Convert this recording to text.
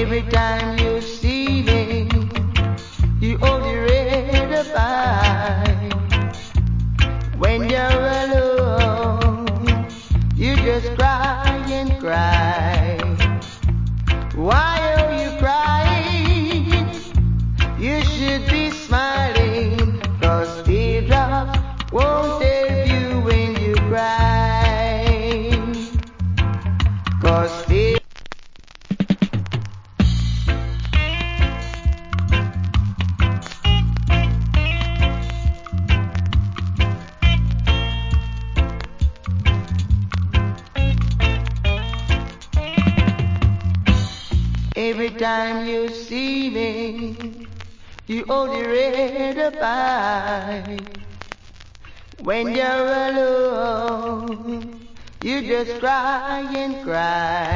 Every time you see me, you only read about. When you're alone, you just cry and cry. Why are you crying? You should be smiling, 'cause teardrops won't help you when you cry. 'Cause every time you see me, you only read about. When you're alone, you just cry and cry.